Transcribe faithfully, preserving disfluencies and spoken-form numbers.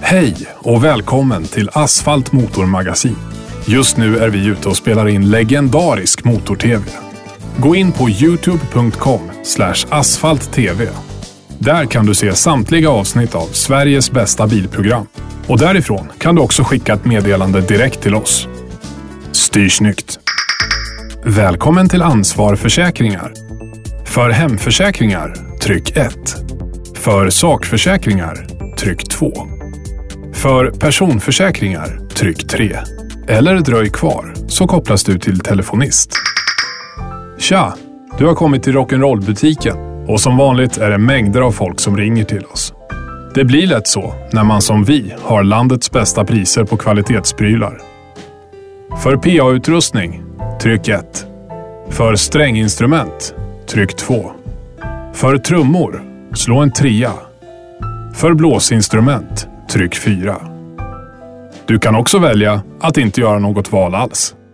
Hej och välkommen till Asfalt Motormagasin. Just nu är vi ute och spelar in legendarisk motor-tv. Gå in på youtube punkt com slash asfalttv. Där kan du se samtliga avsnitt av Sveriges bästa bilprogram. Och därifrån kan du också skicka ett meddelande direkt till oss. Styr snyggt. Välkommen till Ansvarförsäkringar. För hemförsäkringar, tryck ett. För sakförsäkringar, tryck två. För personförsäkringar, tryck tre. Eller dröj kvar så kopplas du till telefonist. Tja, du har kommit till rock'n'roll-butiken och som vanligt är det mängder av folk som ringer till oss. Det blir lätt så när man som vi har landets bästa priser på kvalitetsprylar. För P A-utrustning, tryck ett. För stränginstrument, tryck två. För trummor, slå en trea. För blåsinstrument, tryck fyra. Du kan också välja att inte göra något val alls.